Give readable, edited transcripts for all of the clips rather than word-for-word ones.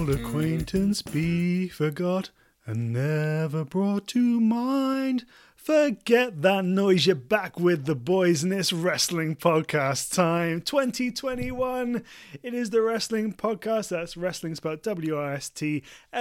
old acquaintance be forgot and never brought to mind. Forget that noise, you're back with the boys in this wrestling podcast time. 2021, it is the wrestling podcast. That's wrestling spelled WRSTLING.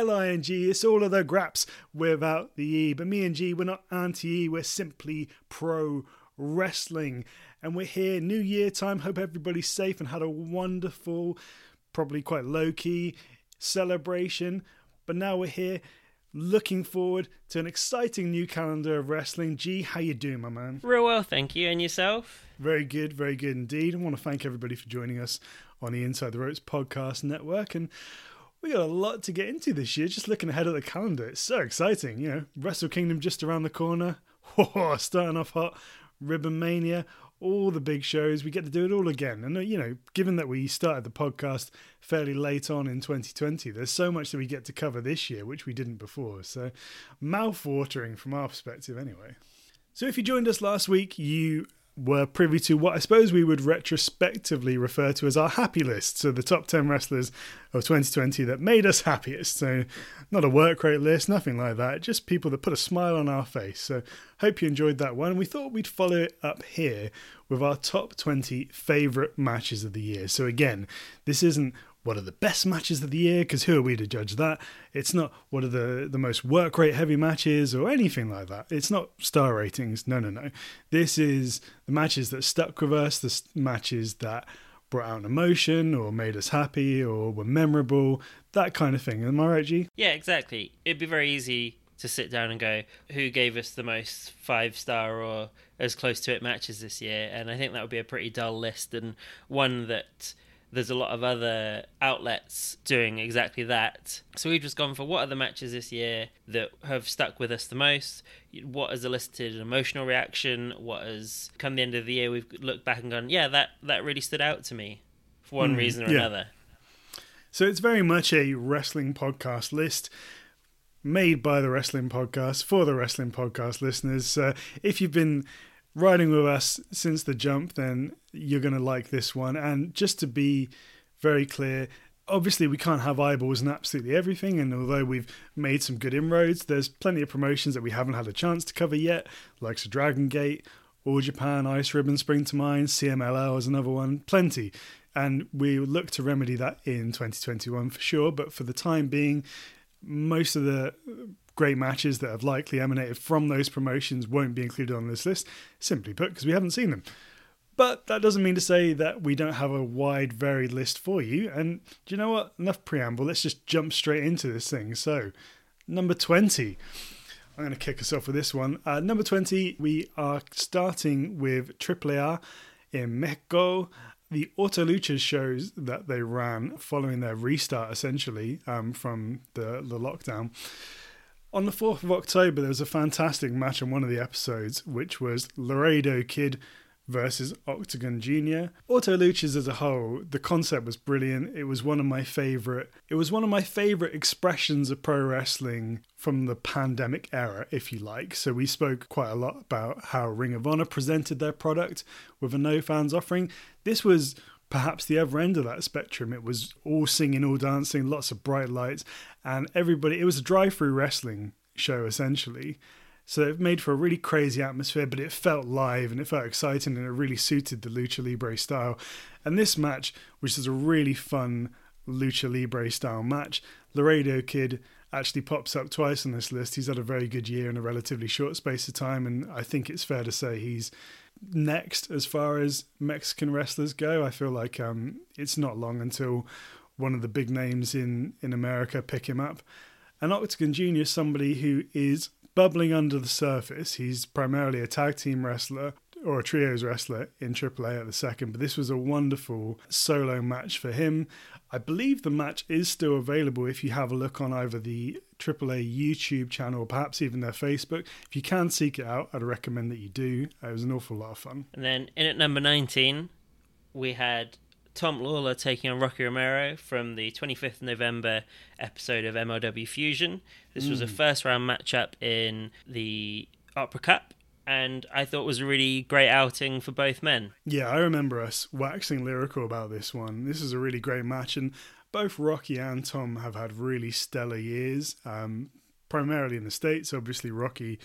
It's all of the graps without the E. But me and G, we're not anti-E, we're simply pro wrestling. And we're here, New Year time. Hope everybody's safe and had a wonderful, probably quite low-key celebration. But now we're here, looking forward to an exciting new calendar of wrestling. G, how you doing, my man? Real well, thank you. And yourself? Very good indeed. I want to thank everybody for joining us on the Inside the Ropes podcast network. And we got a lot to get into this year. Just looking ahead at the calendar, it's so exciting. You know, Wrestle Kingdom just around the corner. Starting off hot. Ribbon Mania, all the big shows. We get to do it all again. And, you know, given that we started the podcast fairly late on in 2020, there's so much that we get to cover this year, which we didn't before. So, mouth-watering from our perspective anyway. So if you joined us last week, you were privy to what I suppose we would retrospectively refer to as our happy list. So the top 10 wrestlers of 2020 that made us happiest. So not a work rate list, nothing like that. Just people that put a smile on our face. So hope you enjoyed that one. We thought we'd follow it up here with our top 20 favourite matches of the year. So again, this isn't what are the best matches of the year, because who are we to judge that? It's not what are the most work rate heavy matches or anything like that. It's not star ratings. No. This is the matches that stuck with us, the matches that brought out an emotion or made us happy or were memorable, that kind of thing. Am I right, G? Yeah, exactly. It'd be very easy to sit down and go, who gave us the most 5-star or as close to it matches this year? And I think that would be a pretty dull list, and one that there's a lot of other outlets doing exactly that. So we've just gone for what are the matches this year that have stuck with us the most, what has elicited an emotional reaction, what has come the end of the year we've looked back and gone, yeah, that really stood out to me for one reason or another. So it's very much a wrestling podcast list made by the Wrestling Podcast for the Wrestling Podcast listeners. If you've been riding with us since the jump, then you're going to like this one. And just to be very clear, obviously we can't have eyeballs on absolutely everything, and although we've made some good inroads, there's plenty of promotions that we haven't had a chance to cover yet, like Dragon Gate, All Japan, Ice Ribbon spring to mind, CMLL is another one, plenty. And we look to remedy that in 2021 for sure, but for the time being, most of the great matches that have likely emanated from those promotions won't be included on this list, simply put, because we haven't seen them. But that doesn't mean to say that we don't have a wide, varied list for you. And do you know what? Enough preamble. Let's just jump straight into this thing. So, number 20. I'm going to kick us off with this one. Number 20, we are starting with AAA in Mexico. The Auto Lucha shows that they ran following their restart, essentially, from the lockdown. On the 4th of October, there was a fantastic match on one of the episodes, which was Laredo Kid versus Octagon Jr. Auto Luchas as a whole, the concept was brilliant. It was one of my favorite expressions of pro wrestling from the pandemic era, if you like. So we spoke quite a lot about how Ring of Honor presented their product with a no fans offering. This was perhaps the other end of that spectrum. It was all singing, all dancing, lots of bright lights, and everybody, it was a drive-through wrestling show essentially. So it made for a really crazy atmosphere, but it felt live and it felt exciting, and it really suited the Lucha Libre style. And this match, which is a really fun Lucha Libre style match, Laredo Kid actually pops up twice on this list. He's had a very good year in a relatively short space of time, and I think it's fair to say he's next as far as Mexican wrestlers go. I feel like it's not long until one of the big names in America pick him up. And Octagon Jr. is somebody who is bubbling under the surface. He's primarily a tag team wrestler or a trios wrestler in AAA at the second, but this was a wonderful solo match for him. I believe the match is still available if you have a look on either the AAA YouTube channel or perhaps even their Facebook. If you can seek it out, I'd recommend that you do. It was an awful lot of fun. And then in at number 19, we had Tom Lawler taking on Rocky Romero from the 25th November episode of MLW Fusion. This was a first round matchup in the Opera Cup, and I thought it was a really great outing for both men. Yeah, I remember us waxing lyrical about this one. This is a really great match, and both Rocky and Tom have had really stellar years, primarily in the States. Obviously, Rocky,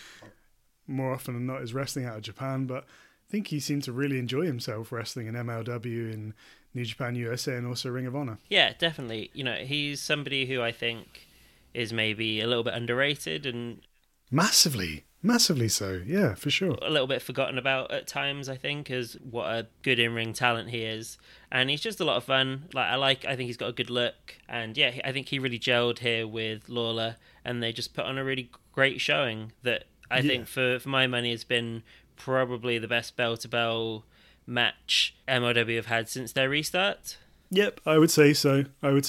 more often than not, is wrestling out of Japan, but I think he seemed to really enjoy himself wrestling in MLW, in New Japan USA, and also Ring of Honor. Yeah, definitely. He's somebody who I think is maybe a little bit underrated and Massively so. Yeah, for sure. a little bit forgotten about at times, I think, as what a good in-ring talent he is. And he's just a lot of fun. I think he's got a good look. And yeah, I think he really gelled here with Lawler, and they just put on a really great showing that I think for my money has been probably the best bell-to-bell match MLW have had since their restart. Yep, I would say so.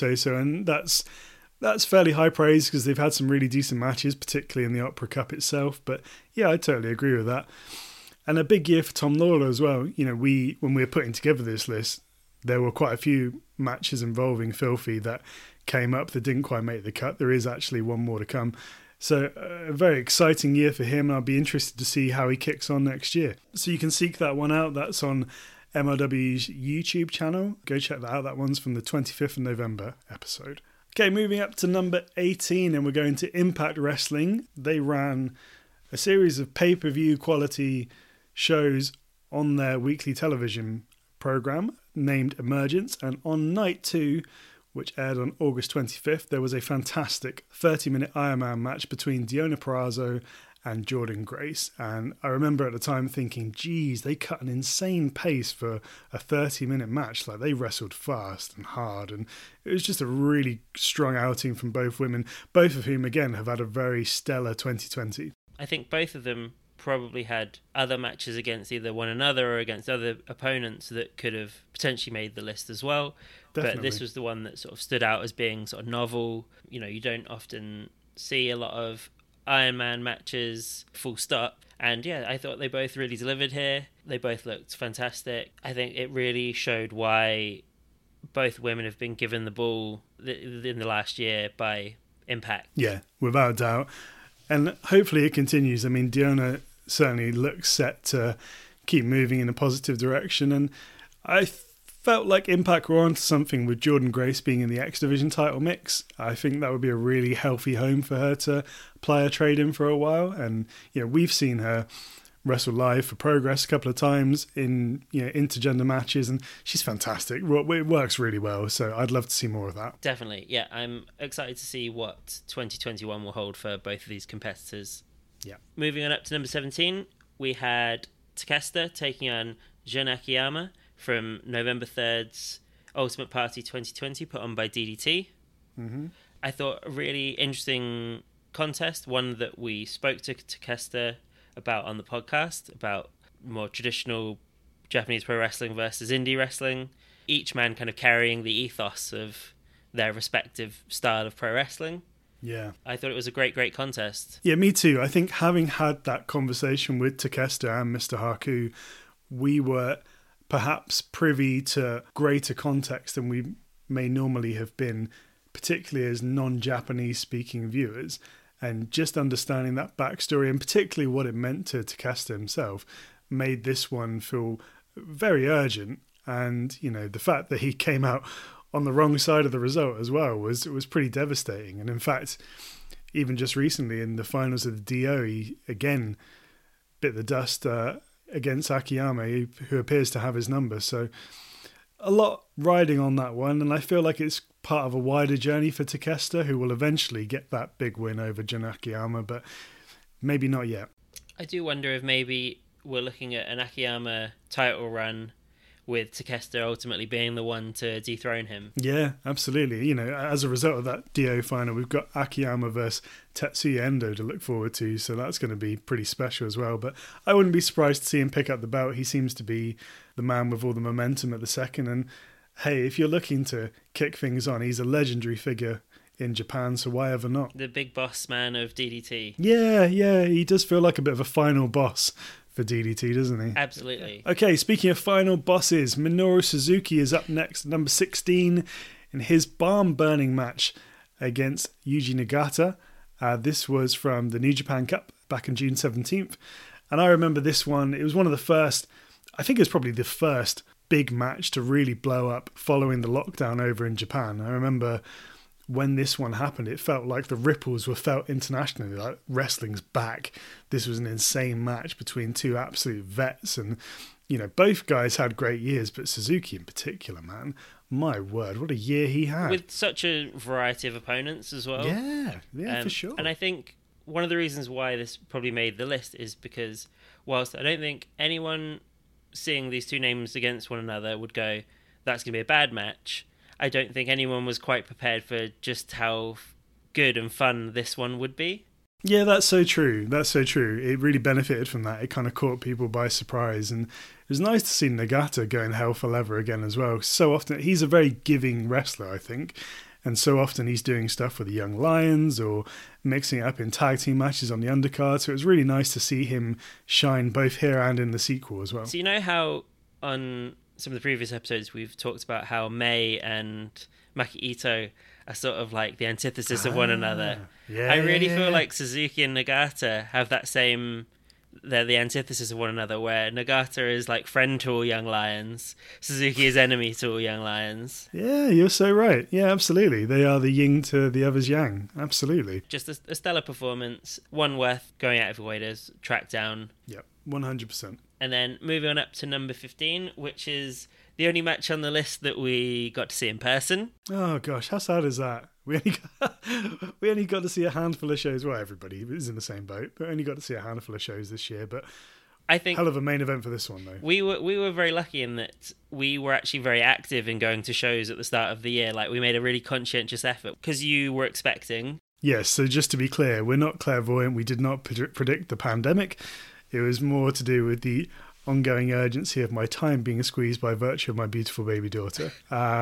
And that's fairly high praise because they've had some really decent matches, particularly in the Opera Cup itself. But yeah, I totally agree with that. And a big year for Tom Lawler as well. When we were putting together this list, there were quite a few matches involving Filthy that came up that didn't quite make the cut. There is actually one more to come. So a very exciting year for him, and I'll be interested to see how he kicks on next year. So you can seek that one out. That's on MLW's YouTube channel. Go check that out. That one's from the 25th of November episode. Okay, moving up to number 18, and we're going to Impact Wrestling. They ran a series of pay-per-view quality shows on their weekly television program named Emergence, and on night 2, which aired on August 25th, there was a fantastic 30-minute Iron Man match between Deonna Purrazzo and Jordynne Grace. And I remember at the time thinking, geez, they cut an insane pace for a 30-minute match. Like, they wrestled fast and hard, and it was just a really strong outing from both women, both of whom, again, have had a very stellar 2020. I think both of them probably had other matches against either one another or against other opponents that could have potentially made the list as well. Definitely. But this was the one that sort of stood out as being sort of novel. You don't often see a lot of Iron Man matches, full stop. And yeah, I thought they both really delivered here. They both looked fantastic. I think it really showed why both women have been given the ball in the last year by Impact. Yeah, without a doubt. And hopefully it continues. I mean, Deonna certainly looks set to keep moving in a positive direction. And I felt like Impact were onto something with Jordynne Grace being in the X Division title mix. I think that would be a really healthy home for her to play a trade in for a while. And we've seen her wrestle live for Progress a couple of times in intergender matches, and she's fantastic. It works really well, so I'd love to see more of that. Definitely, yeah. I'm excited to see what 2021 will hold for both of these competitors. Yeah. Moving on up to number 17, we had Takeshita taking on Jun Akiyama from November 3rd's Ultimate Party 2020, put on by DDT. Mm-hmm. I thought a really interesting contest, one that we spoke to Takeshita about on the podcast, about more traditional Japanese pro wrestling versus indie wrestling, each man kind of carrying the ethos of their respective style of pro wrestling. Yeah. I thought it was a great contest. Yeah, me too. I think having had that conversation with Takeshita and Mr. Haku, we were perhaps privy to greater context than we may normally have been, particularly as non-Japanese speaking viewers. And just understanding that backstory, and particularly what it meant to Takeshita himself, made this one feel very urgent. And, the fact that he came out on the wrong side of the result as well was pretty devastating. And in fact, even just recently in the finals of the DO, he again bit the dust against Akiyama, who appears to have his number. So a lot riding on that one, and I feel like it's part of a wider journey for Takeshita, who will eventually get that big win over Jun Akiyama, but maybe not yet. I do wonder if maybe we're looking at an Akiyama title run with Takeshita ultimately being the one to dethrone him. Yeah, absolutely. As a result of that DO final, we've got Akiyama versus Tetsuya Endo to look forward to, so that's going to be pretty special as well. But I wouldn't be surprised to see him pick up the belt. He seems to be the man with all the momentum at the second, and hey, if you're looking to kick things on, he's a legendary figure in Japan, so why ever not? The big boss man of DDT. Yeah, he does feel like a bit of a final boss for DDT, doesn't he? Absolutely. Okay, speaking of final bosses, Minoru Suzuki is up next, number 16, in his barn-burning match against Yuji Nagata. This was from the New Japan Cup back on June 17th. And I remember this one, it was one of the first, I think it was probably the first big match to really blow up following the lockdown over in Japan. I remember when this one happened, it felt like the ripples were felt internationally, like wrestling's back. This was an insane match between two absolute vets, and both guys had great years, but Suzuki in particular, man, my word, what a year he had. With such a variety of opponents as well. Yeah, for sure. And I think one of the reasons why this probably made the list is because whilst I don't think anyone seeing these two names against one another would go, that's going to be a bad match, I don't think anyone was quite prepared for just how good and fun this one would be. Yeah, that's so true. It really benefited from that. It kind of caught people by surprise. And it was nice to see Nagata going hell for leather again as well. So often, he's a very giving wrestler, I think. And so often he's doing stuff with the Young Lions or mixing it up in tag team matches on the undercard. So it was really nice to see him shine both here and in the sequel as well. So you know how on some of the previous episodes we've talked about how Mei and Maki Ito are sort of like the antithesis of one another. Yeah, I really feel like Suzuki and Nagata have that same... They're the antithesis of one another, where Nagata is like friend to all Young Lions, Suzuki is enemy to all Young Lions. Yeah, you're so right. Yeah, absolutely. They are the yin to the other's yang. Absolutely. Just a stellar performance, one worth going out of your way to track down. Yep, 100%. And then moving on up to number 15, which is the only match on the list that we got to see in person. Oh gosh, how sad is that? We only got to see a handful of shows. Well, everybody is in the same boat, but only got to see a handful of shows this year. But I think hell of a main event for this one, though. We were very lucky in that we were actually very active in going to shows at the start of the year. Like, we made a really conscientious effort because you were expecting. Yes, so just to be clear, we're not clairvoyant. We did not predict the pandemic. It was more to do with the ongoing urgency of my time being squeezed by virtue of my beautiful baby daughter.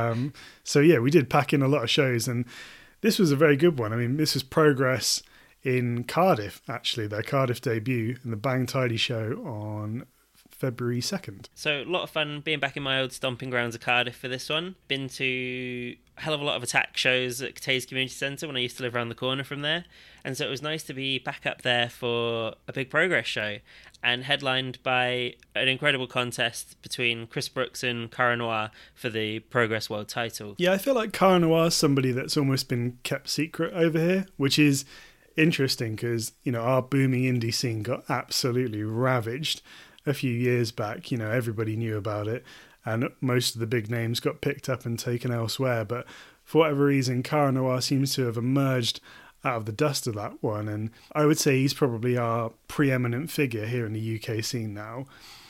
So yeah, we did pack in a lot of shows, and this was a very good one. I mean, this was Progress in Cardiff, actually, their Cardiff debut, and the Bang Tidy show on February 2nd. So a lot of fun being back in my old stomping grounds of Cardiff for this one. Been to a hell of a lot of Attack shows at Cathays Community Centre when I used to live around the corner from there. And so it was nice to be back up there for a big Progress show, and headlined by an incredible contest between Chris Brooks and Cara Noir for the Progress World title. Yeah, I feel like Cara Noir is somebody that's almost been kept secret over here, which is interesting because, our booming indie scene got absolutely ravaged a few years back. Everybody knew about it, and most of the big names got picked up and taken elsewhere. But for whatever reason, Cara Noir seems to have emerged out of the dust of that one, and I would say he's probably our preeminent figure here in the UK scene now.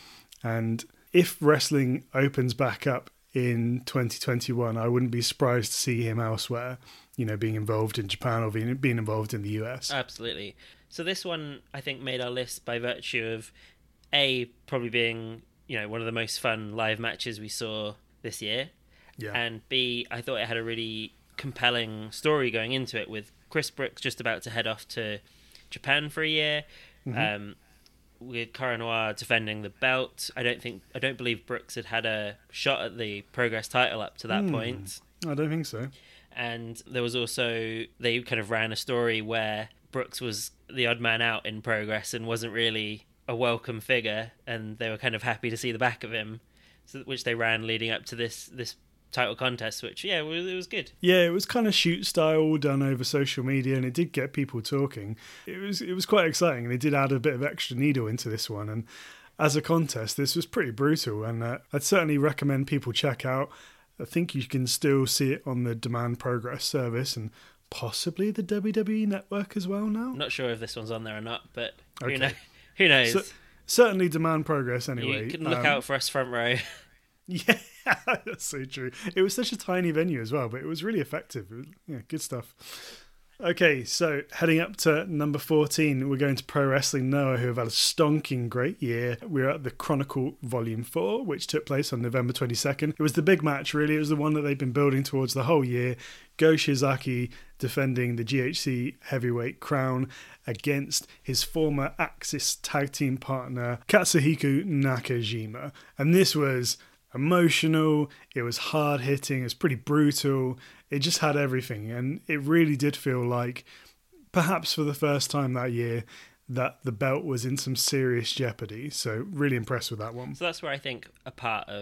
And if wrestling opens back up in 2021, I wouldn't be surprised to see him elsewhere, being involved in Japan or being involved in the US. Absolutely. So this one, I think, made our list by virtue of probably being, one of the most fun live matches we saw this year. Yeah. And B, I thought it had a really compelling story going into it, with Chris Brooks just about to head off to Japan for a year, with Cara Noir defending the belt. I don't believe Brooks had a shot at the Progress title up to that point. I don't think so. And there was also, they kind of ran a story where Brooks was the odd man out in Progress and wasn't really a welcome figure, and they were kind of happy to see the back of him, which they ran leading up to this title contest, which it was good. Yeah, it was kind of shoot style, done over social media, and it did get people talking. It was quite exciting, and it did add a bit of extra needle into this one. And as a contest, this was pretty brutal, and I'd certainly recommend people check out. I think you can still see it on the Demand Progress service and possibly the WWE Network as well now. I'm not sure if this one's on there or not, but okay. Who knows? So, certainly Demand Progress anyway. You can look out for us front row. Yeah, that's so true. It was such a tiny venue as well, but it was really effective. Good stuff. Okay, so heading up to number 14, we're going to Pro Wrestling Noah, who have had a stonking great year. We're at the Chronicle Volume 4, which took place on November 22nd. It was the big match, really. It was the one that they've been building towards the whole year. Go Shiozaki defending the GHC heavyweight crown against his former Axis tag team partner, Katsuhiko Nakajima. And this was emotional, it was hard-hitting, it was pretty brutal. It just had everything, and it really did feel like, perhaps for the first time that year, that the belt was in some serious jeopardy. So really impressed with that one. So that's where I think a part of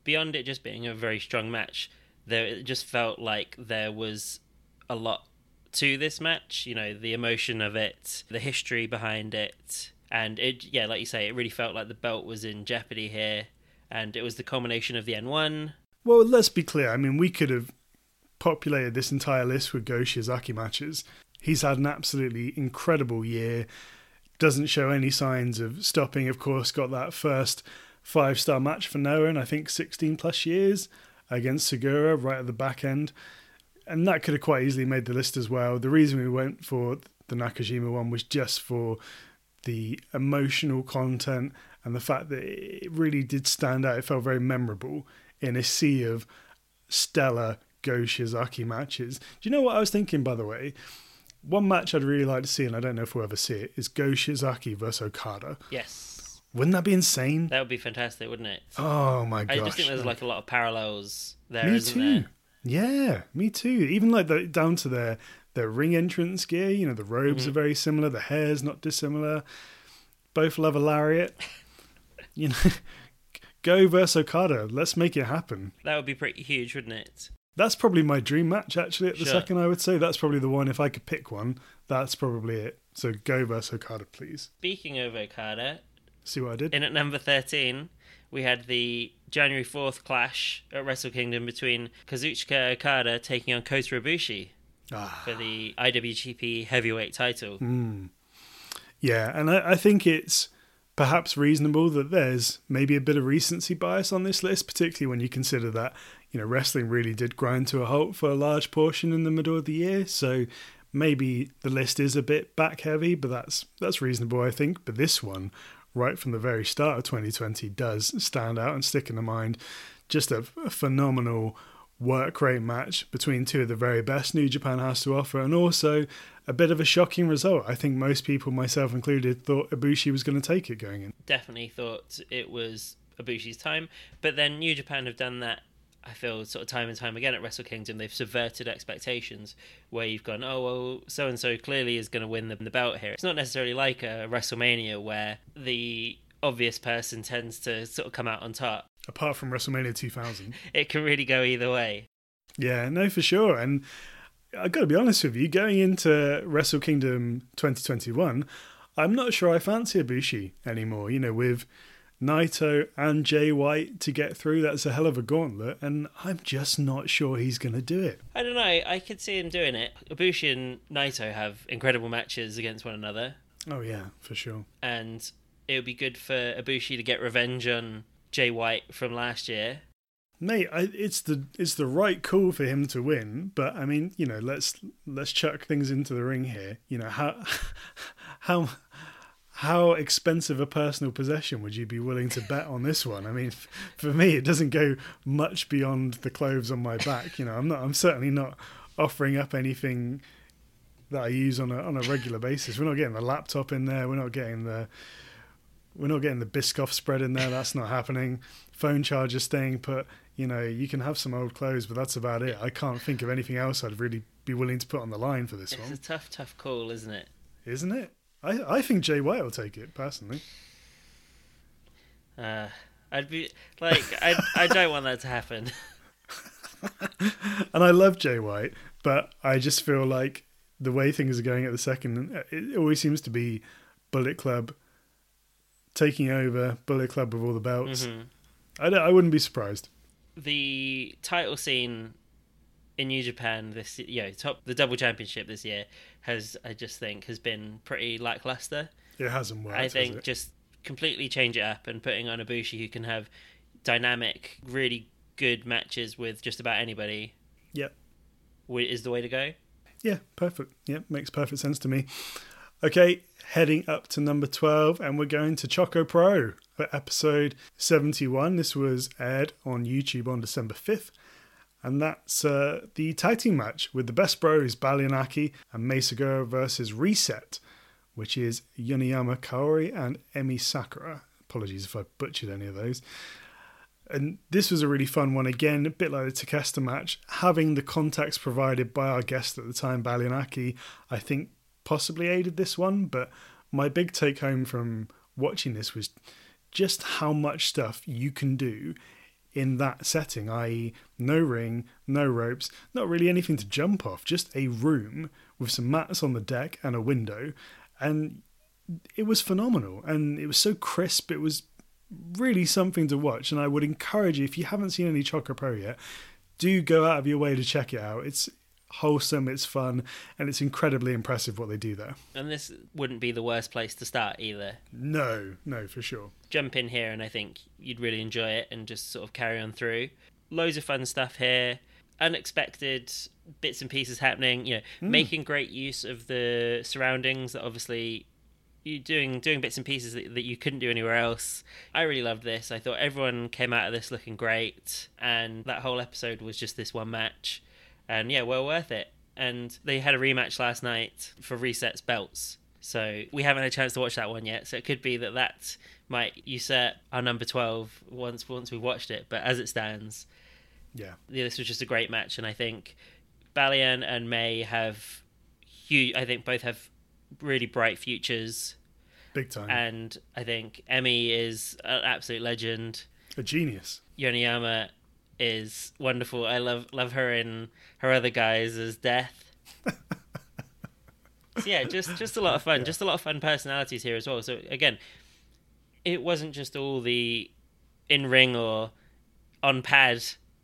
beyond it just being a very strong match, it just felt like there was a lot to this match. You know, the emotion of it, the history behind it, and it, yeah, like you say, it really felt like the belt was in jeopardy here, and it was the culmination of the N1. Well, let's be clear. I mean, we could have populated this entire list with Go Shiozaki matches. He's had an absolutely incredible year. Doesn't show any signs of stopping. Of course, got that first 5-star match for Noah in, I think, 16 plus years against Segura right at the back end. And that could have quite easily made the list as well. The reason we went for the Nakajima one was just for the emotional content and the fact that it really did stand out. It felt very memorable in a sea of stellar Go Shiozaki matches. Do you know what I was thinking, by the way? One match I'd really like to see, and I don't know if we'll ever see it, is Go Shiozaki versus Okada. Yes. Wouldn't that be insane? That would be fantastic, wouldn't it? Oh my gosh. I just think there's like a lot of parallels there, Me isn't too. there? Yeah, me too. Even like down to their ring entrance gear, you know, the robes are very similar, the hair's not dissimilar. Both love a lariat. You know, Go versus Okada. Let's make it happen. That would be pretty huge, wouldn't it? That's probably my dream match, actually, at the Sure. second, I would say. That's probably the one. If I could pick one, that's probably it. So Go versus Okada, please. Speaking of Okada, See what I did? in at number 13, we had the January 4th clash at Wrestle Kingdom between Kazuchika Okada taking on Kota Ibushi for the IWGP Heavyweight title. Yeah, and I think it's perhaps reasonable that there's maybe a bit of recency bias on this list, particularly when you consider that, you know, wrestling really did grind to a halt for a large portion in the middle of the year. So maybe the list is a bit back heavy, but that's reasonable, I think. But this one, right from the very start of 2020, does stand out and stick in the mind. Just a phenomenal work rate match between two of the very best New Japan has to offer, and also a bit of a shocking result. I think most people, myself included, thought Ibushi was going to take it going in. Definitely thought it was Ibushi's time, but then New Japan have done that, I feel, sort of time and time again at Wrestle Kingdom. They've subverted expectations where you've gone, oh, well, so-and-so clearly is going to win the belt here. It's not necessarily like a WrestleMania where the obvious person tends to sort of come out on top. Apart from WrestleMania 2000. It can really go either way. Yeah, no, for sure. And I've got to be honest with you, going into Wrestle Kingdom 2021, I'm not sure I fancy Ibushi anymore. You know, with Naito and Jay White to get through, that's a hell of a gauntlet, and I'm just not sure he's going to do it. I don't know, I could see him doing it. Ibushi and Naito have incredible matches against one another. Oh yeah, for sure. And it would be good for Ibushi to get revenge on Jay White from last year. Mate, it's the right call for him to win, but I mean, you know, let's chuck things into the ring here. You know, how expensive a personal possession would you be willing to bet on this one? I mean, for me, it doesn't go much beyond the clothes on my back. You know, I'm certainly not offering up anything that I use on a regular basis. We're not getting the laptop in there. We're not getting the Biscoff spread in there. That's not happening. Phone charger staying put. You know, you can have some old clothes, but that's about it. I can't think of anything else I'd really be willing to put on the line for this one. It's a tough call, isn't it? Isn't it? I think Jay White will take it, personally. I'd be like, I don't want that to happen. And I love Jay White, but I just feel like the way things are going at the second, it always seems to be Bullet Club taking over, Bullet Club with all the belts. Mm-hmm. I wouldn't be surprised. The title scene in New Japan this, the double championship this year I just think has been pretty lackluster. It hasn't worked. I think just completely change it up and putting on Ibushi, who can have dynamic, really good matches with just about anybody. Yep. Is the way to go. Yeah, perfect. Yep, makes perfect sense to me. Okay, heading up to number 12, and we're going to Choco Pro for episode 71. This was aired on YouTube on December 5th. And that's the tag team match with the Best Bros, Balyanaki and Meisagura versus Reset, which is Yoneyama Kaori and Emi Sakura. Apologies if I butchered any of those. And this was a really fun one. Again, a bit like the Takeshita match. Having the context provided by our guest at the time, Balyanaki, I think possibly aided this one. But my big take home from watching this was just how much stuff you can do in that setting, i.e. no ring, no ropes, not really anything to jump off, just a room with some mats on the deck and a window. And it was phenomenal, and it was so crisp. It was really something to watch, and I would encourage you, if you haven't seen any Choco Pro yet, do go out of your way to check it out. It's wholesome, it's fun, and it's incredibly impressive what they do there. And this wouldn't be the worst place to start either. No, for sure. Jump in here and I think you'd really enjoy it and just sort of carry on through. Loads of fun stuff here. Unexpected bits and pieces happening, making great use of the surroundings that obviously you're doing bits and pieces that you couldn't do anywhere else. I really loved this. I thought everyone came out of this looking great, and that whole episode was just this one match. And yeah, well worth it. And they had a rematch last night for Reset's belts. So we haven't had a chance to watch that one yet. So it could be that might usurp our number 12 once we watched it. But as it stands, yeah, this was just a great match. And I think Balian and May have both have really bright futures. Big time. And I think Emmy is an absolute legend. A genius. Yoneyama is wonderful. I love her in her other guys as Death. So yeah, just a lot of fun. Yeah. Just a lot of fun personalities here as well. So again, it wasn't just all the in-ring or on-pad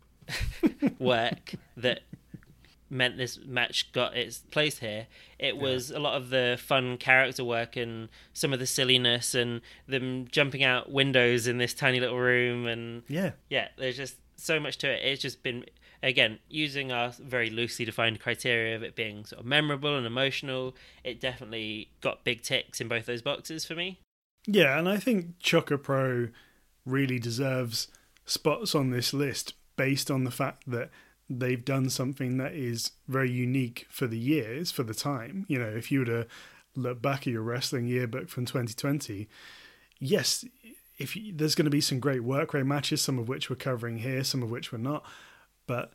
work that meant this match got its place here. It was a lot of the fun character work and some of the silliness and them jumping out windows in this tiny little room, and there's just so much to it. It's just been, again, using our very loosely defined criteria of it being sort of memorable and emotional. It definitely got big ticks in both those boxes for me. Yeah, and I think Choco Pro really deserves spots on this list based on the fact that they've done something that is very unique for the years, for the time. If you were to look back at your wrestling yearbook from 2020, yes, there's going to be some great work rate matches, some of which we're covering here, some of which we're not. But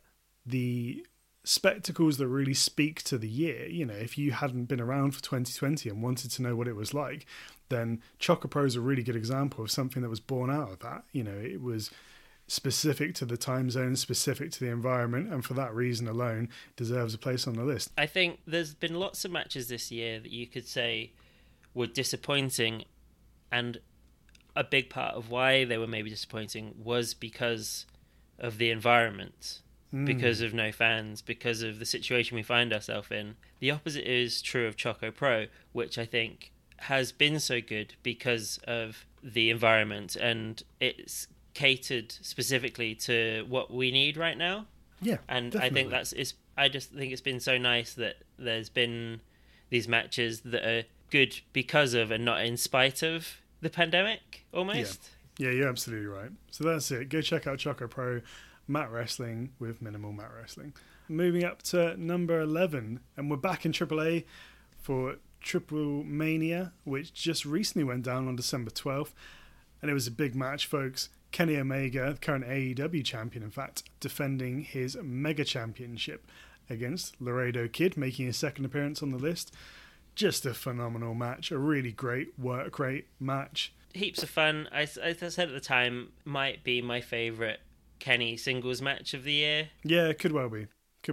the spectacles that really speak to the year, if you hadn't been around for 2020 and wanted to know what it was like, then Choco Pro is a really good example of something that was born out of that. It was specific to the time zone, specific to the environment, and for that reason alone deserves a place on the list. I think there's been lots of matches this year that you could say were disappointing, and a big part of why they were maybe disappointing was because of the environment, because of no fans, because of the situation we find ourselves in. The opposite is true of Choco Pro, which I think has been so good because of the environment, and it's catered specifically to what we need right now. Yeah, and definitely. I think I just think it's been so nice that there's been these matches that are good because of and not in spite of the pandemic, almost. Yeah, you're absolutely right. So that's it. Go check out Choco Pro, mat wrestling with minimal mat wrestling. Moving up to number 11, and we're back in AAA for Triple Mania, which just recently went down on December 12th, and it was a big match, folks. Kenny Omega, the current AEW champion, in fact, defending his Mega Championship against Laredo Kid, making his second appearance on the list. Just a phenomenal match, a really great work rate match. Heaps of fun. I said at the time, might be my favourite Kenny singles match of the year. Yeah, could well be.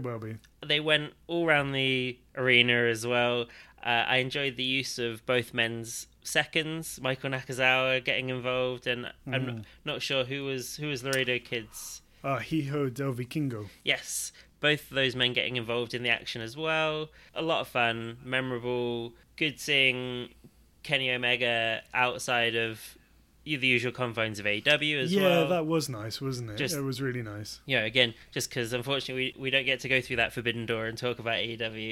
They went all around the arena as well. I enjoyed the use of both men's seconds, Michael Nakazawa getting involved, and I'm not sure who was Laredo Kid's. Hijo del Vikingo. Yes, both of those men getting involved in the action as well. A lot of fun, memorable, good seeing Kenny Omega outside of the usual confines of AEW as well. Yeah, that was nice, wasn't it? It was really nice. Yeah, again, just because unfortunately we don't get to go through that forbidden door and talk about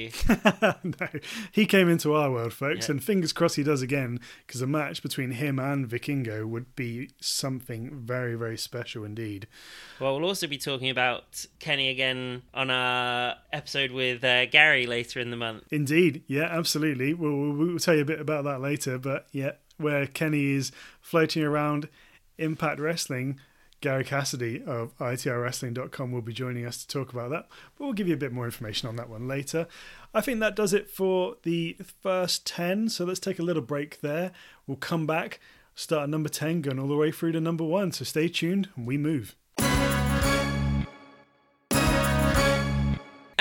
AEW. No, he came into our world, folks, and fingers crossed he does again, because a match between him and Vikingo would be something very, very special indeed. Well, we'll also be talking about Kenny again on our episode with Gary later in the month. Indeed, yeah, absolutely. We'll tell you a bit about that later, but yeah, where Kenny is floating around Impact Wrestling. Gary Cassidy of itrwrestling.com will be joining us to talk about that, but we'll give you a bit more information on that one later. I think that does it for the first 10, so let's take a little break there. We'll come back, start at number 10, going all the way through to number 1, so stay tuned and we move.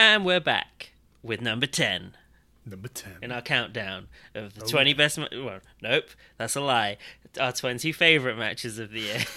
And we're back with number 10 Number 10. in our countdown of the 20 best... well, nope, that's a lie. Our 20 favourite matches of the year.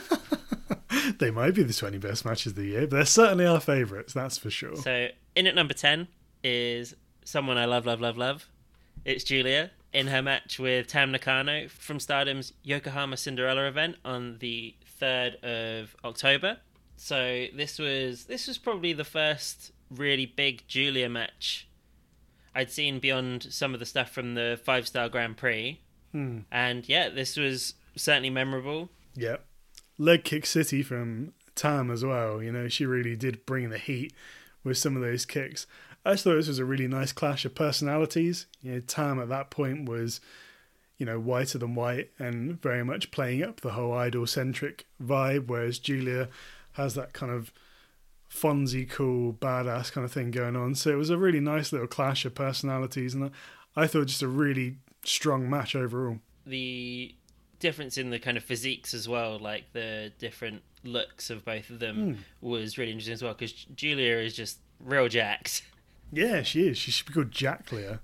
They might be the 20 best matches of the year, but they're certainly our favourites, that's for sure. So, in at number 10 is someone I love, love, love, love. It's Giulia in her match with Tam Nakano from Stardom's Yokohama Cinderella event on the 3rd of October. So this was probably the first really big Giulia match I'd seen beyond some of the stuff from the 5-star Grand Prix. And yeah, this was certainly memorable. Yeah. Leg kick city from Tam as well. You know, she really did bring the heat with some of those kicks. I just thought this was a really nice clash of personalities. You know, Tam at that point was, you know, whiter than white and very much playing up the whole idol-centric vibe, whereas Giulia has that kind of Fonzie cool, badass kind of thing going on. So it was a really nice little clash of personalities, and I thought just a really strong match overall. The difference in the kind of physiques as well, like the different looks of both of them, was really interesting as well, because Giulia is just real jacked. Yeah, she is. She should be called Jacklia.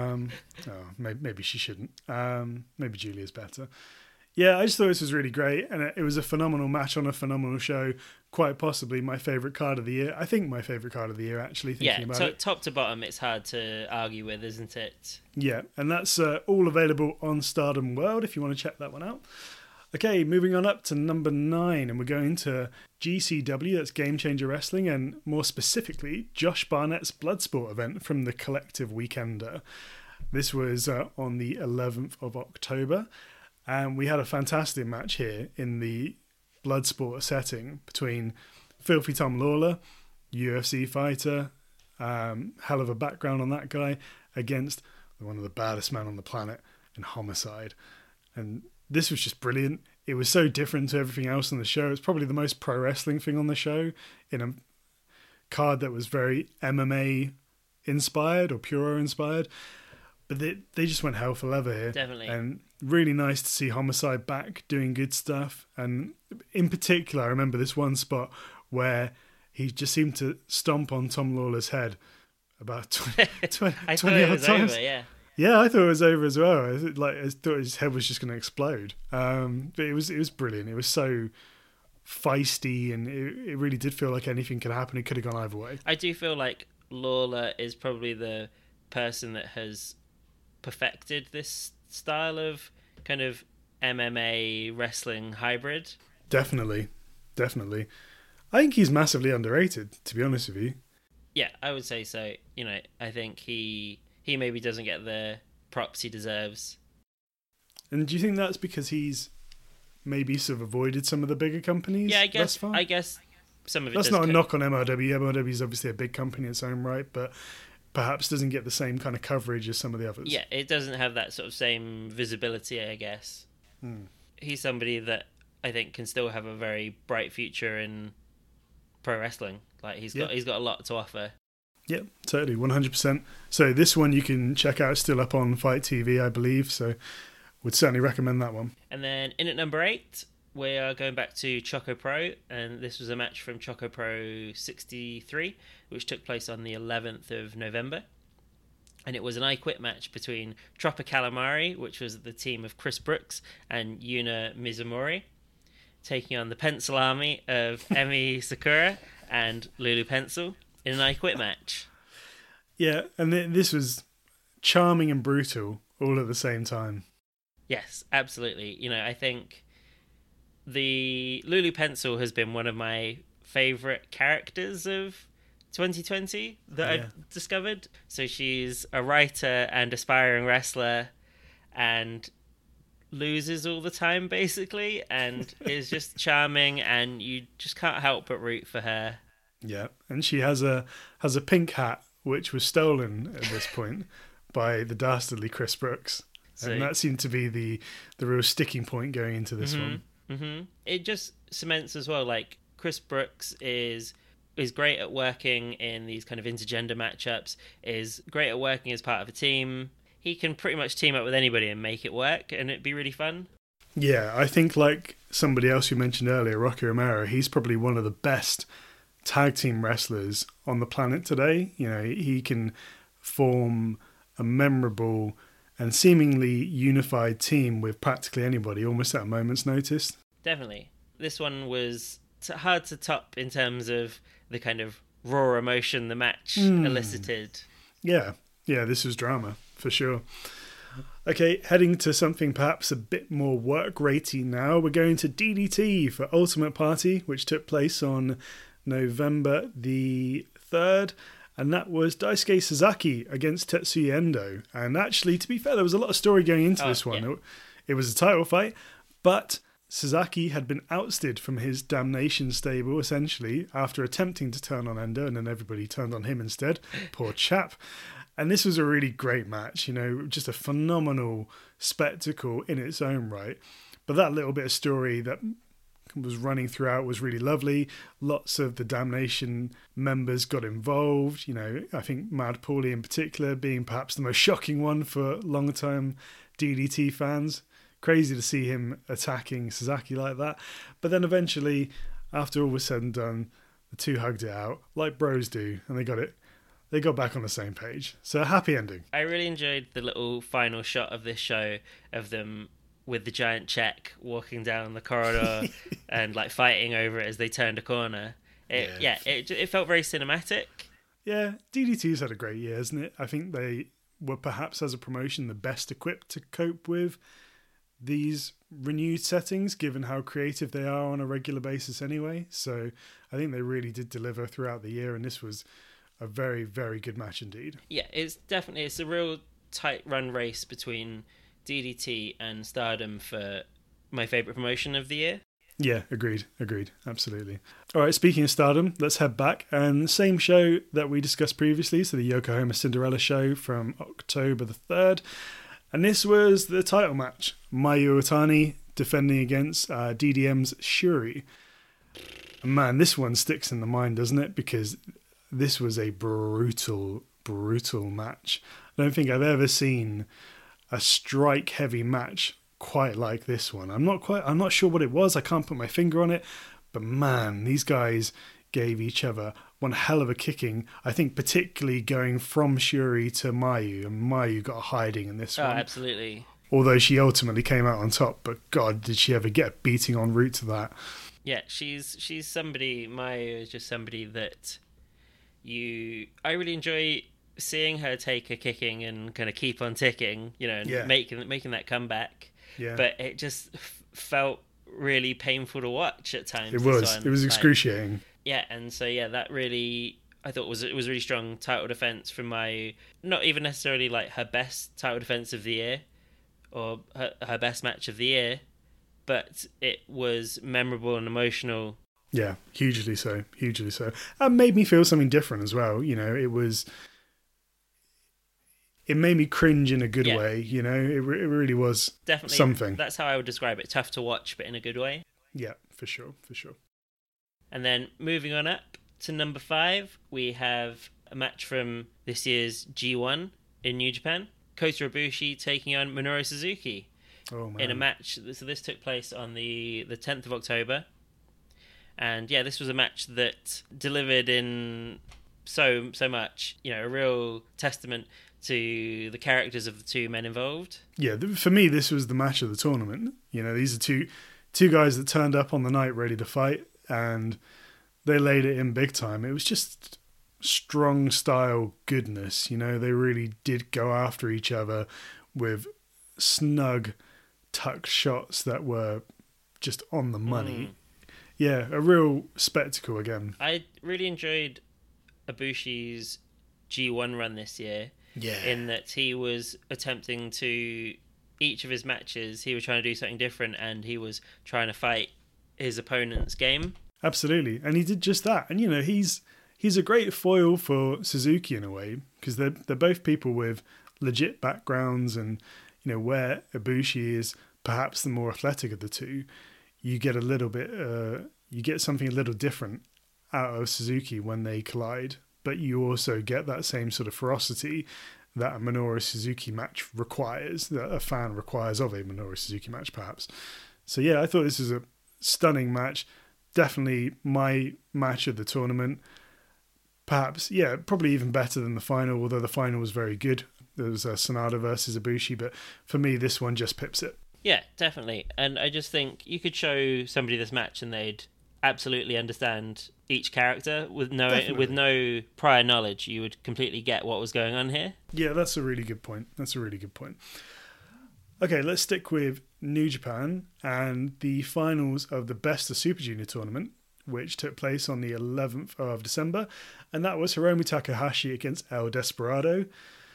Maybe she shouldn't. Maybe Giulia's better. Yeah, I just thought this was really great, and it was a phenomenal match on a phenomenal show. Quite possibly my favourite card of the year. I think my favourite card of the year, actually, thinking about it. Top to bottom, it's hard to argue with, isn't it? Yeah, and that's all available on Stardom World if you want to check that one out. Okay, moving on up to number 9, and we're going to GCW, that's Game Changer Wrestling, and more specifically, Josh Barnett's Bloodsport event from the Collective Weekender. This was on the 11th of October, and we had a fantastic match here in the Bloodsport setting between Filthy Tom Lawler, UFC fighter, hell of a background on that guy, against one of the baddest men on the planet in Homicide. And this was just brilliant. It was so different to everything else on the show. It's probably the most pro wrestling thing on the show in a card that was very MMA inspired or Puro inspired. But they just went hell for leather here. Definitely. And really nice to see Homicide back doing good stuff. And in particular, I remember this one spot where he just seemed to stomp on Tom Lawler's head about 20 I thought it was times. over, yeah. Yeah, I thought it was over as well. I thought his head was just going to explode. But it was brilliant. It was so feisty, and it really did feel like anything could happen. It could have gone either way. I do feel like Lawler is probably the person that has perfected this style of kind of MMA wrestling hybrid. Definitely. I think he's massively underrated, to be honest with you. Yeah, I would say so. You know, I think he maybe doesn't get the props he deserves. And do you think that's because he's maybe sort of avoided some of the bigger companies? Yeah, I guess some of it. That's not a knock on MLW. MLW is obviously a big company in its own right, but perhaps doesn't get the same kind of coverage as some of the others. Yeah, it doesn't have that sort of same visibility, I guess. He's somebody that I think can still have a very bright future in pro wrestling. Like he's got a lot to offer. Yep, totally, 100%. So this one you can check out, still up on Fight TV, I believe. So would certainly recommend that one. And then in at number 8, we are going back to Choco Pro, and this was a match from Choco Pro 63, which took place on the 11th of November. And it was an I Quit match between Troppa Calamari, which was the team of Chris Brooks and Yuna Mizumori, taking on the Pencil Army of Emi Sakura and Lulu Pencil in an I Quit match. Yeah, and this was charming and brutal all at the same time. Yes, absolutely. You know, I think the Lulu Pencil has been one of my favourite characters of 2020 that I've discovered. So she's a writer and aspiring wrestler and loses all the time, basically, and is just charming, and you just can't help but root for her. Yeah, and she has a pink hat, which was stolen at this point by the dastardly Chris Brooks. And that seemed to be the real sticking point going into this one. Mm-hmm. It just cements as well, like, Chris Brooks is great at working in these kind of intergender matchups, is great at working as part of a team. He can pretty much team up with anybody and make it work, and it'd be really fun. Yeah, I think like somebody else you mentioned earlier, Rocky Romero, he's probably one of the best tag team wrestlers on the planet today. You know, he can form a memorable and seemingly unified team with practically anybody almost at a moment's notice. Definitely. This one was hard to top in terms of the kind of raw emotion the match elicited. Yeah, this was drama, for sure. Okay, heading to something perhaps a bit more work-ratey now. We're going to DDT for Ultimate Party, which took place on November the 3rd. And that was Daisuke Sasaki against Tetsuya Endo. And actually, to be fair, there was a lot of story going into this one. Yeah. It was a title fight, but Sasaki had been ousted from his Damnation stable, essentially, after attempting to turn on Endo, and then everybody turned on him instead. Poor chap. And this was a really great match, you know, just a phenomenal spectacle in its own right. But that little bit of story that was running throughout was really lovely. Lots of the Damnation members got involved. You know, I think Mad Paulie in particular being perhaps the most shocking one for long-time DDT fans. Crazy to see him attacking Sasaki like that. But then eventually, after all was said and done, the two hugged it out like bros do, and they got back on the same page. So a happy ending. I really enjoyed the little final shot of this show of them with the giant check walking down the corridor and like fighting over it as they turned a corner. It felt very cinematic. Yeah, DDT's had a great year, hasn't it? I think they were perhaps as a promotion the best equipped to cope with these renewed settings, given how creative they are on a regular basis anyway. So I think they really did deliver throughout the year, and this was a very, very good match indeed. Yeah, it's a real tight run race between DDT and Stardom for my favourite promotion of the year. Yeah, agreed, absolutely. All right, speaking of Stardom, let's head back. And same show that we discussed previously, so the Yokohama Cinderella show from October the 3rd. And this was the title match. Mayu Iwatani defending against DDM's Shuri. And man, this one sticks in the mind, doesn't it? Because this was a brutal match. I don't think I've ever seen a strike-heavy match quite like this one. I'm not sure what it was. I can't put my finger on it. But man, these guys gave each other one hell of a kicking. I think particularly going from Shuri to Mayu. And Mayu got a hiding in this one. Oh, absolutely. Although she ultimately came out on top. But God, did she ever get a beating en route to that. Yeah, she's somebody, Mayu is just somebody that I really enjoy seeing her take a kicking and kind of keep on ticking, you know, and making that comeback. Yeah. But it just felt really painful to watch at times. It was excruciating. Yeah, and so that really, I thought it was really strong title defense from Mayu. Not even necessarily like her best title defense of the year or her best match of the year, but it was memorable and emotional. Yeah, hugely so. And made me feel something different as well. You know, it made me cringe in a good way. You know, it really was definitely something. That's how I would describe it. Tough to watch, but in a good way. Yeah, for sure. And then moving on up to number 5, we have a match from this year's G1 in New Japan. Kota Ibushi taking on Minoru Suzuki in a match. So this took place on the 10th of October. And yeah, this was a match that delivered in so much, you know, a real testament to the characters of the two men involved. Yeah, for me, this was the match of the tournament. You know, these are two guys that turned up on the night ready to fight, and they laid it in big time. It was just strong style goodness. You know, they really did go after each other with snug, tucked shots that were just on the money. Yeah, a real spectacle again. I really enjoyed Ibushi's G1 run this year. Yeah. In that he was attempting to, each of his matches, he was trying to do something different, and he was trying to fight his opponent's game. Absolutely. And he did just that. And, you know, he's a great foil for Suzuki in a way, because they're both people with legit backgrounds, and, you know, where Ibushi is perhaps the more athletic of the two, you get a little bit, you get something a little different out of Suzuki when they collide, but you also get that same sort of ferocity that a Minoru Suzuki match requires, that a fan requires of a Minoru Suzuki match, perhaps. So yeah, I thought this was a stunning match. definitely my match of the tournament. Perhaps, yeah, probably even better than the final, although the final was very good. There was Sanada versus Ibushi, but for me, this one just pips it. Yeah, definitely. And I just think you could show somebody this match and they'd absolutely understand each character with no prior knowledge. You would completely get what was going on here. Yeah, that's a really good point. Okay, let's stick with New Japan and the finals of the Best of Super Junior tournament, which took place on the 11th of December, and that was Hiromu Takahashi against El Desperado.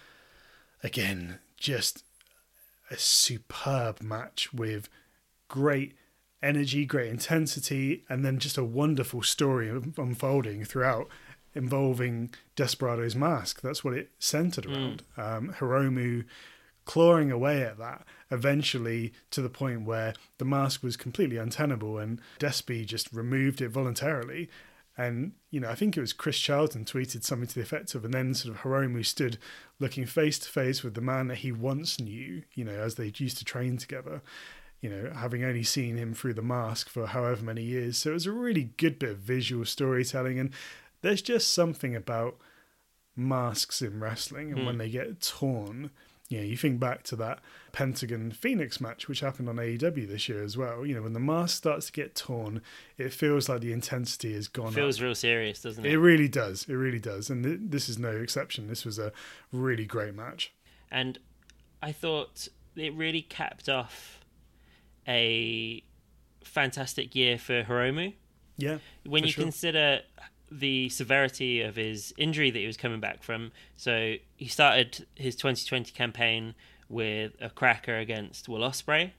Again, just a superb match with great energy, great intensity, and then just a wonderful story unfolding throughout, involving Desperado's mask. That's what it centered around. Hiromu clawing away at that, eventually to the point where the mask was completely untenable and Despy just removed it voluntarily. And, I think it was Chris Charlton tweeted something to the effect of, and then sort of Hiromu stood looking face to face with the man that he once knew, as they used to train together, having only seen him through the mask for however many years. So it was a really good bit of visual storytelling. And there's just something about masks in wrestling, and when they get torn, you think back to that Pentagon Phoenix match, which happened on AEW this year as well. When the mask starts to get torn, it feels like the intensity has gone up. It feels real serious, doesn't it? It really does. And this is no exception. This was a really great match. And I thought it really capped off a fantastic year for Hiromu. Yeah. When you consider the severity of his injury that he was coming back from. So he started his 2020 campaign with a cracker against Will Ospreay.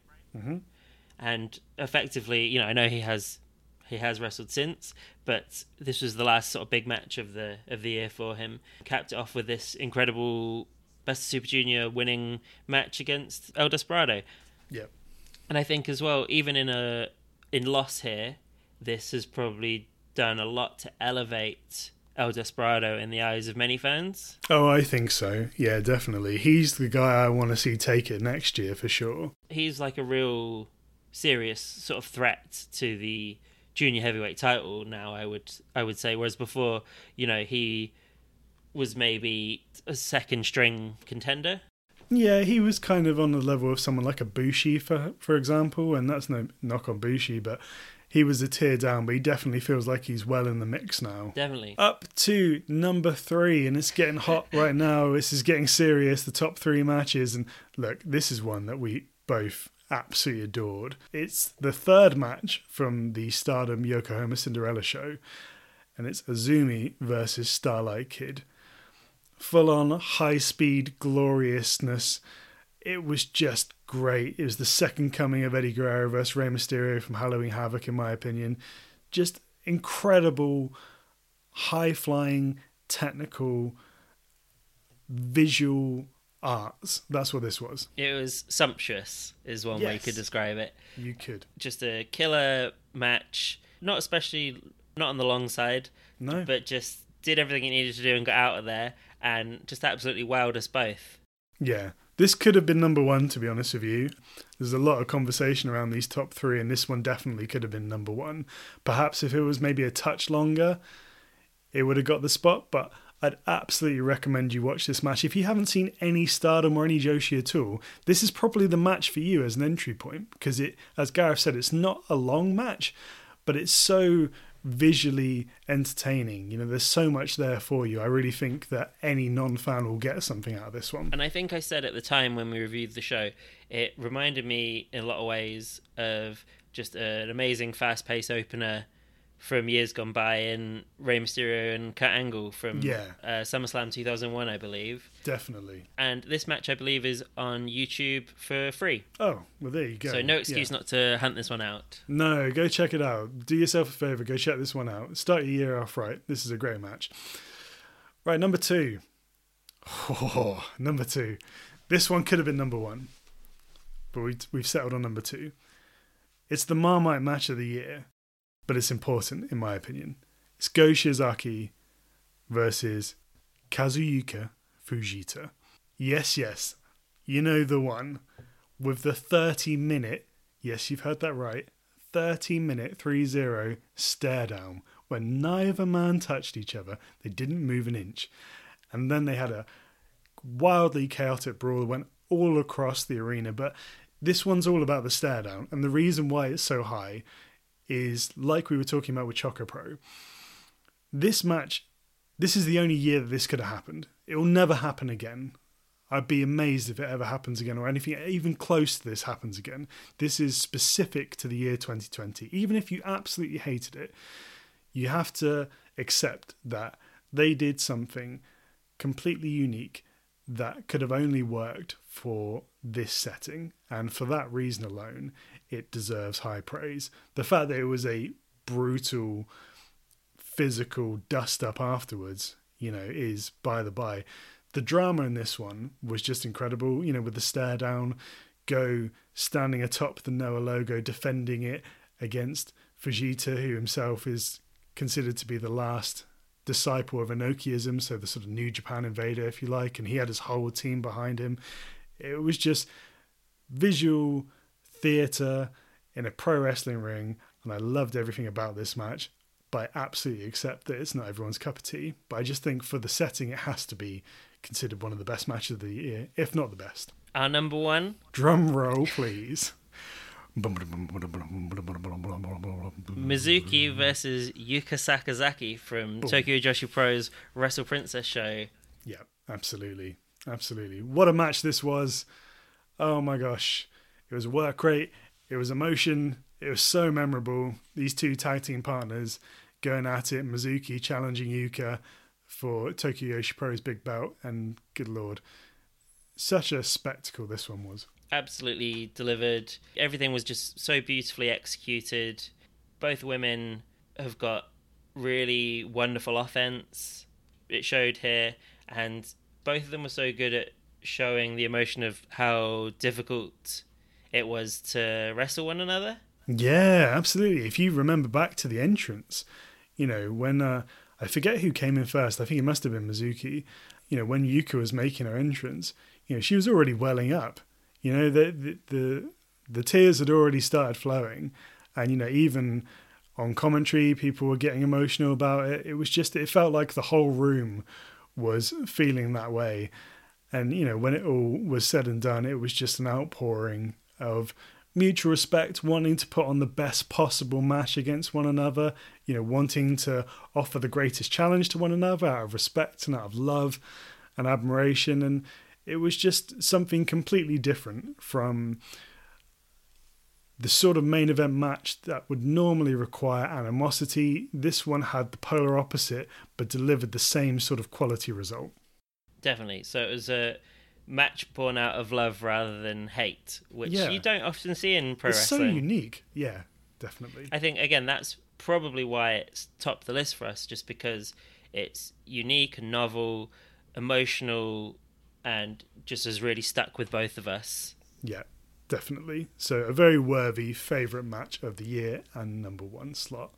And effectively, I know he has wrestled since, but this was the last sort of big match of the year for him. Capped it off with this incredible Best of Super Junior winning match against El Desperado. Yeah. And I think as well, even in loss here, this has probably done a lot to elevate El Desperado in the eyes of many fans. Oh, I think so. Yeah, definitely. He's the guy I want to see take it next year for sure. He's like a real serious sort of threat to the junior heavyweight title now, I would say, whereas before, he was maybe a second string contender. Yeah, he was kind of on the level of someone like a Bushi, for example, and that's no knock on Bushi, but he was a tier down, but he definitely feels like he's well in the mix now. Definitely. Up to number 3, and it's getting hot right now. This is getting serious, the top 3 matches. And look, this is one that we both absolutely adored. It's the third match from the Stardom Yokohama Cinderella show, and it's Azumi versus Starlight Kid. Full-on, high-speed gloriousness. It was just great. It was the second coming of Eddie Guerrero versus Rey Mysterio from Halloween Havoc, in my opinion. Just incredible, high-flying, technical, visual arts. That's what this was. It was sumptuous, is one way you could describe it. You could. Just a killer match. Not on the long side. No. But just did everything it needed to do and got out of there, and just absolutely wowed us both. Yeah. This could have been number 1, to be honest with you. There's a lot of conversation around these top 3, and this one definitely could have been number 1. Perhaps if it was maybe a touch longer, it would have got the spot, but I'd absolutely recommend you watch this match. If you haven't seen any Stardom or any Joshi at all, this is probably the match for you as an entry point, because it, as Gareth said, it's not a long match, but it's so visually entertaining. There's so much there for you. I really think that any non-fan will get something out of this one. And I think I said at the time when we reviewed the show, it reminded me in a lot of ways of just an amazing fast-paced opener from years gone by in Rey Mysterio and Kurt Angle from SummerSlam 2001, I believe. Definitely. And this match, I believe, is on YouTube for free. Oh, well, there you go. So no excuse not to hunt this one out. No, go check it out. Do yourself a favour, go check this one out. Start your year off right. This is a great match. Right, number 2. Oh, number 2. This one could have been number 1, but we've settled on number 2. It's the Marmite match of the year, but it's important, in my opinion. It's Go Shiozaki versus Kazuyuka Fujita. Yes, you know the one with the 30-minute, yes, you've heard that right, 30-minute 3-0 stare down where neither man touched each other. They didn't move an inch. And then they had a wildly chaotic brawl that went all across the arena. But this one's all about the stare down. And the reason why it's so high is, like we were talking about with Choco Pro, this match, this is the only year that this could have happened. It will never happen again. I'd be amazed if it ever happens again, or anything even close to this happens again. This is specific to the year 2020. Even if you absolutely hated it, you have to accept that they did something completely unique that could have only worked for this setting. And for that reason alone, it deserves high praise. The fact that it was a brutal, physical dust-up afterwards, is by the by. The drama in this one was just incredible, with the stare down, Go standing atop the Noah logo, defending it against Fujita, who himself is considered to be the last disciple of Inokiism, so the sort of New Japan invader, if you like, and he had his whole team behind him. It was just visual theatre in a pro wrestling ring, and I loved everything about this match. But I absolutely accept that it's not everyone's cup of tea. But I just think for the setting, it has to be considered one of the best matches of the year, if not the best. Our number one. Drum roll, please. Mizuki versus Yuka Sakazaki from Tokyo Joshi Pro's Wrestle Princess show. Yeah, absolutely. Absolutely. What a match this was. Oh my gosh. It was work rate. It was emotion. It was so memorable. These two tag team partners going at it. Mizuki challenging Yuka for Tokyo Joshi Pro's big belt. And good lord, such a spectacle this one was. Absolutely delivered. Everything was just so beautifully executed. Both women have got really wonderful offense. It showed here. And both of them were so good at showing the emotion of how difficult it was to wrestle one another. Yeah, absolutely. If you remember back to the entrance, when I forget who came in first. I think it must have been Mizuki. When Yuka was making her entrance, she was already welling up. The tears had already started flowing, and even on commentary, people were getting emotional about it. It felt like the whole room was feeling that way. And when it all was said and done, it was just an outpouring of mutual respect, wanting to put on the best possible match against one another, wanting to offer the greatest challenge to one another out of respect and out of love and admiration. And it was just something completely different from the sort of main event match that would normally require animosity. This one had the polar opposite, but delivered the same sort of quality result. Definitely. So it was a match born out of love rather than hate, which you don't often see in pro wrestling. It's so unique. Yeah, definitely. I think, again, that's probably why it's topped the list for us, just because it's unique and novel, emotional, and just has really stuck with both of us. Yeah, definitely. So a very worthy favourite match of the year and number one slot.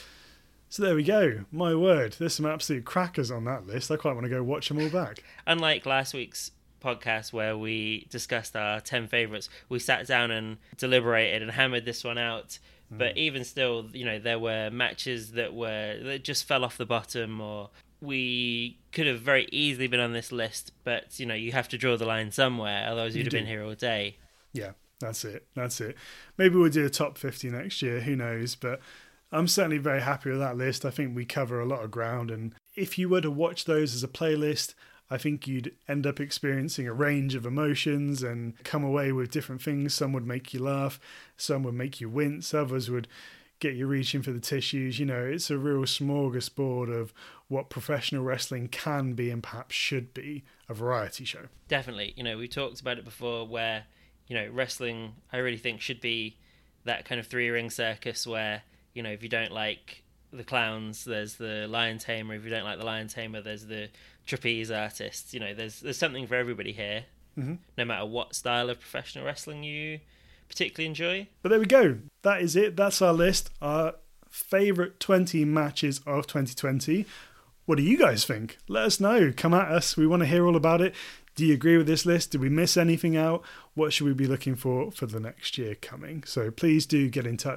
So there we go. My word, there's some absolute crackers on that list. I quite want to go watch them all back. Unlike last week's podcast where we discussed our 10 favourites, we sat down and deliberated and hammered this one out. But even still, there were matches that just fell off the bottom, or we could have very easily been on this list, but you have to draw the line somewhere, otherwise you'd have been here all day. Yeah, that's it. Maybe we'll do a top 50 next year, who knows, but I'm certainly very happy with that list. I think we cover a lot of ground, and if you were to watch those as a playlist, I think you'd end up experiencing a range of emotions and come away with different things. Some would make you laugh, some would make you wince, others would get you reaching for the tissues. It's a real smorgasbord of what professional wrestling can be and perhaps should be, a variety show. Definitely. We talked about it before where, wrestling, I really think, should be that kind of three-ring circus where, if you don't like the clowns, there's the lion tamer. If you don't like the lion tamer, there's the trapeze artist. There's something for everybody here, no matter what style of professional wrestling you particularly enjoy. But there we go. That is it. That's our list. Our favourite 20 matches of 2020. What do you guys think? Let us know. Come at us. We want to hear all about it. Do you agree with this list? Did we miss anything out? What should we be looking for the next year coming? So please do get in touch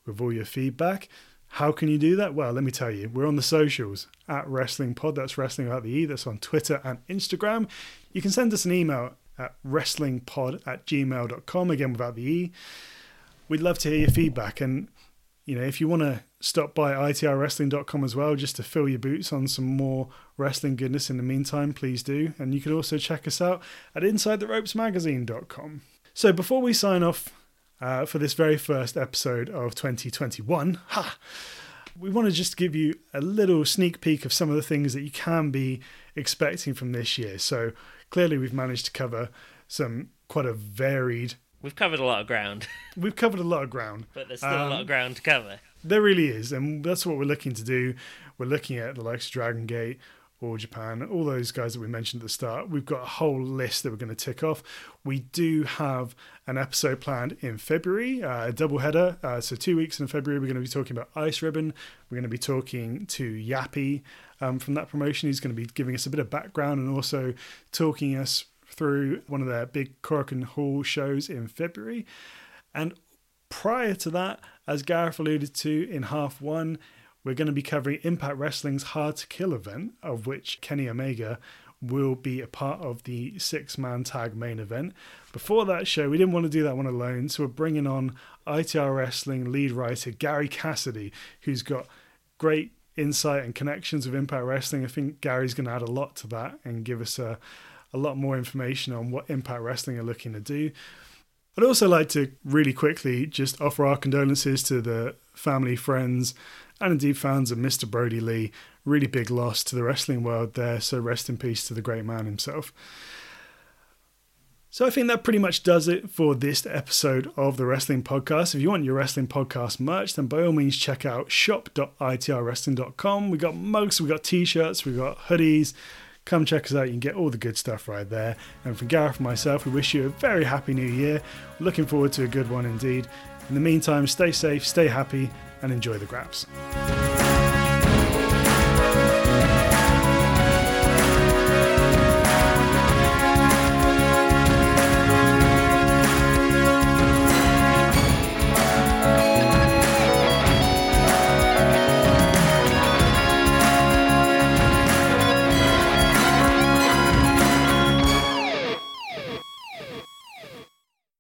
with all your feedback. How can you do that? Well, let me tell you. We're on the socials at Wrestling Pod. That's Wrestling Without the E. That's on Twitter and Instagram. You can send us an email at wrestlingpod@gmail.com, again without the E. We'd love to hear your feedback. And, if you want to stop by itrwrestling.com as well, just to fill your boots on some more wrestling goodness in the meantime, please do. And you can also check us out at InsideTheRopesMagazine.com. So before we sign off for this very first episode of 2021, we want to just give you a little sneak peek of some of the things that you can be expecting from this year. So clearly we've managed to cover quite a varied... We've covered a lot of ground. We've covered a lot of ground. But there's still a lot of ground to cover. There really is, and that's what we're looking to do. We're looking at the likes of Dragon Gate, All Japan, all those guys that we mentioned at the start. We've got a whole list that we're going to tick off. We do have an episode planned in February, a doubleheader. So 2 weeks in February, we're going to be talking about Ice Ribbon. We're going to be talking to Yappy from that promotion. He's going to be giving us a bit of background and also talking us through one of their big Korakuen Hall shows in February. And prior to that, as Gareth alluded to in half one, we're going to be covering Impact Wrestling's Hard to Kill event, of which Kenny Omega will be a part of the 6-man tag main event. Before that show, we didn't want to do that one alone, so we're bringing on ITR Wrestling lead writer Gary Cassidy, who's got great insight and connections with Impact Wrestling. I think Gary's going to add a lot to that and give us a lot more information on what Impact Wrestling are looking to do. I'd also like to really quickly just offer our condolences to the family, friends, and indeed fans of Mr. Brody Lee. Really big loss to the wrestling world there, so rest in peace to the great man himself. So I think that pretty much does it for this episode of the Wrestling Podcast. If you want your Wrestling Podcast merch, then by all means check out shop.itrwrestling.com. We got mugs, we got t-shirts, we got hoodies. Come check us out. You can get all the good stuff right there. And for Gareth and myself, we wish you a very happy new year. Looking forward to a good one indeed. In the meantime, stay safe, stay happy, and enjoy the graps.